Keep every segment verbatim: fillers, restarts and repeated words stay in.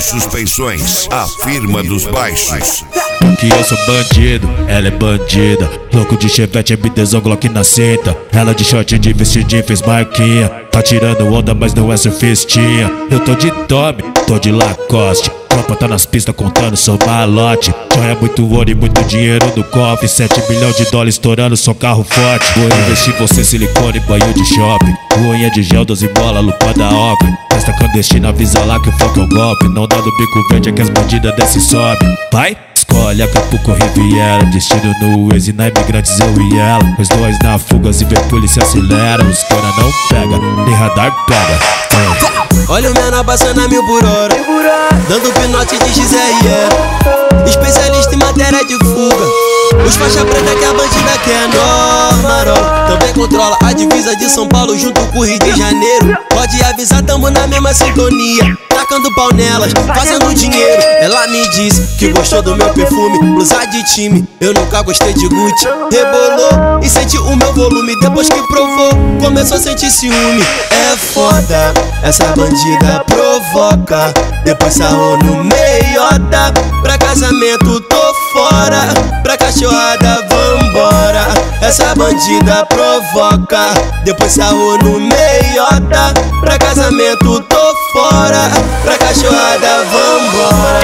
Suspensões, a firma dos baixos. Que eu sou bandido, ela é bandida. Louco de chevette, M Dzão, Glock na cinta. Ela de short, de vestidinho, fez marquinha. Tá tirando onda, mas não é surfistinha. Eu tô de Tommy, tô de Lacoste. Tropa tá nas pistas contando seu malote. Já é muito ouro e muito dinheiro no cofre. Sete milhões de dólares estourando, só carro forte. Vou investir você, silicone, banho de shopping. Unha de gel, doze bola, lupa da obra. Festa clandestina, avisa lá que o foco é o golpe. Não dá do bico verde, é que as bandidas desce e sobe. Vai! Escolhe Acapulco, Riviera. Destino no Waze, na Imigrantes eu e ela. Os dois na fuga, e vê polícia acelera. Os cara não pega, nem radar pega. É. Olha o menor passando a mil por hora, dando pinote de X R E. Especialista em matéria de fuga. Os faixa preta que a bandida quer normal. Também controla a divisa de São Paulo junto com o Rio de Janeiro. Pode avisar, tamo na mesma sintonia. Tacando pau nelas, fazendo dinheiro. Ela me disse que gostou do meu perfume, blusa de time. Eu nunca gostei de Gucci. Rebolou e sente o meu volume. Depois que provou, começou a sentir ciúme. É foda, essa bandida provoca. Depois sarrou no meiota. Pra casamento tô fora, pra cachorrada vambora. Essa bandida provoca. Depois sarrou no meiota. Pra casamento tô fora, pra cachorrada vambora.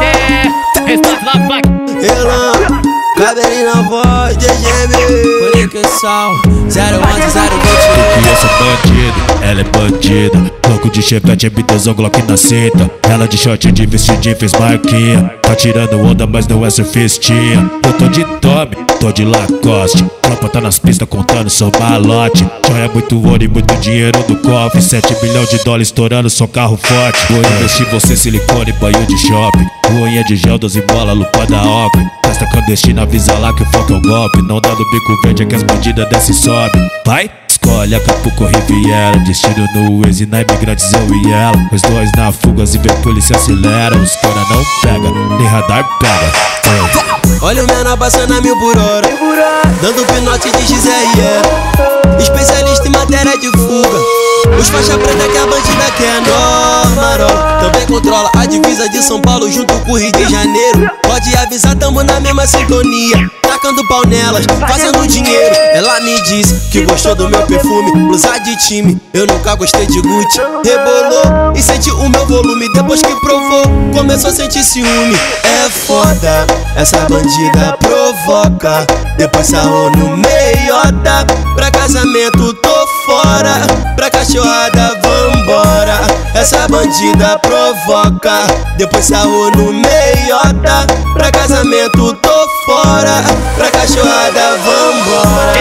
Elão, cabelinho na voz, D G B. Conexão zero onze zero vinte. Que eu sou bandido, ela é bandida. Louco de chevette, M Dzão, Glock na cinta. Ela de short, de vestidinho, fez marquinha. Tá tirando onda, mas não é surfistinha. Eu tô de Tommy, tô de Lacoste. Tropa tá nas pistas contando seu malote. Já é muito ouro e muito dinheiro no cofre. Sete milhões de dólares estourando, só carro forte. Vou investir você, silicone, banho de shopping. Unha de gel, doze bola, lupa da obra. Festa clandestina, avisa lá que o foco é o golpe. Não dá do bico verde, é que as bandidas desce e sobe. Vai! Escolhe Acapulco, Riviera. Destino no Waze, na Imigrantes eu e ela. Os dois na fuga, e vê polícia acelera. Os cara não pega, nem radar pega. É. Olha o menor passando a mil por hora, dando pinote de X R E. Especialista em matéria de fuga. Os faixa preta que a bandida quer normal. Também controla a divisa de São Paulo junto com o Rio de Janeiro. Pode avisar, tamo na mesma sintonia. Tacando pau nelas, fazendo dinheiro. Ela me disse que gostou do meu perfume, blusa de time. Eu nunca gostei de Gucci. Rebolou e sente o meu volume. Depois que provou, começou a sentir ciúme. É foda, essa bandida provoca. Depois sarrou no meiota. Pra casamento tô fora, pra cachorrada vambora. Essa bandida provoca. Depois sarrou no meiota. Pra casamento tô fora, pra cachorrada vambora.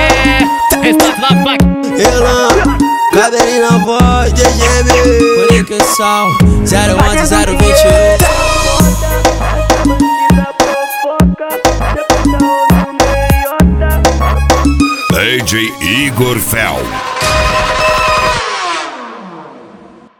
Elão, cabelinho na voz, D G B. Conexão zero onze zero vinte e um. D J Igor Fel.